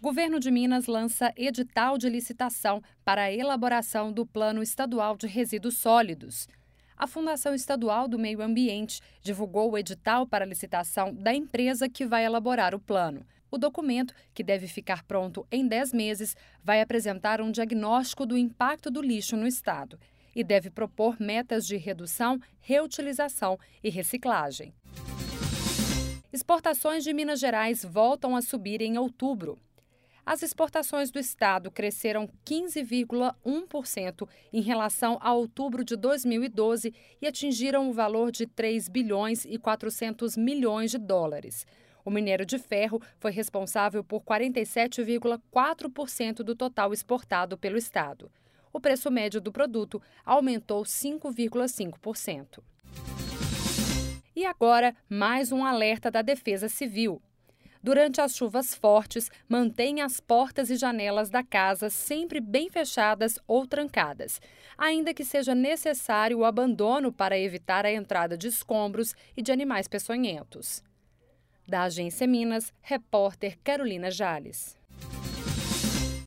Governo de Minas lança edital de licitação para a elaboração do Plano Estadual de Resíduos Sólidos. A Fundação Estadual do Meio Ambiente divulgou o edital para a licitação da empresa que vai elaborar o plano. O documento, que deve ficar pronto em 10 meses, vai apresentar um diagnóstico do impacto do lixo no estado e deve propor metas de redução, reutilização e reciclagem. Exportações de Minas Gerais voltam a subir em outubro. As exportações do estado cresceram 15,1% em relação a outubro de 2012 e atingiram o valor de 3 bilhões e 400 milhões de dólares. O minério de ferro foi responsável por 47,4% do total exportado pelo estado. O preço médio do produto aumentou 5,5%. E agora, mais um alerta da Defesa Civil. Durante as chuvas fortes, mantenha as portas e janelas da casa sempre bem fechadas ou trancadas, ainda que seja necessário o abandono para evitar a entrada de escombros e de animais peçonhentos. Da Agência Minas, repórter Carolina Jales.